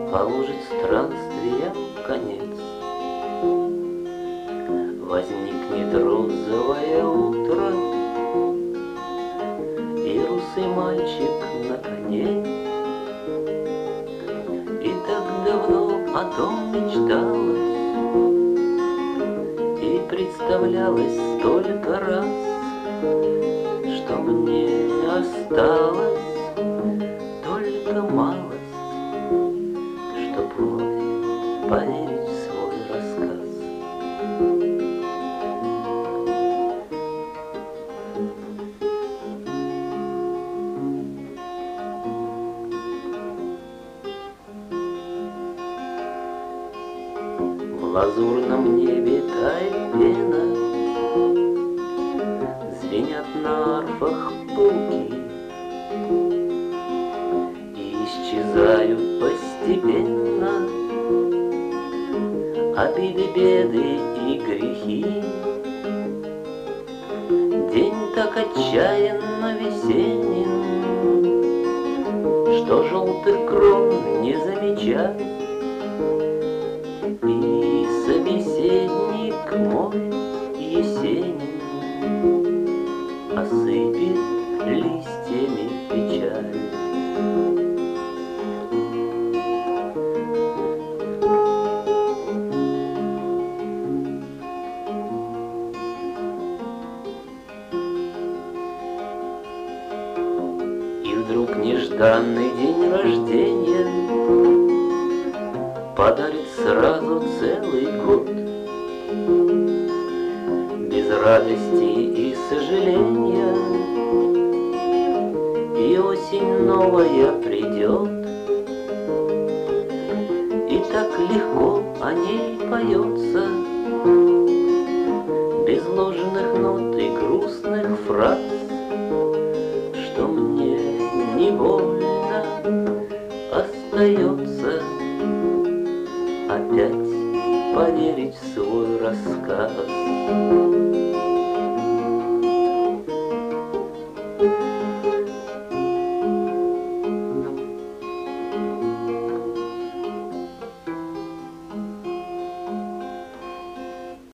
положит странствиям конец. Возникнет розовое утро, и русый мальчик на коне. И так давно о том мечталось, и представлялось столько раз, что мне осталось только малость, чтоб вновь поверить в свой рассказ. В лазурном небе тает пена, звенят на арфах пауки и исчезают постепенно обиды, беды и грехи. День так отчаянно весенен, что желтых крон не замечает. И собеседник мой Есенин осыпет листьями печаль. И вдруг нежданный день рождения подарит сразу целый год, без радости и сожаления, и осень новая придет, и так легко о ней поется, без ложных нот и грустных фраз, что мне невольно остается опять поверить в свой рассказ.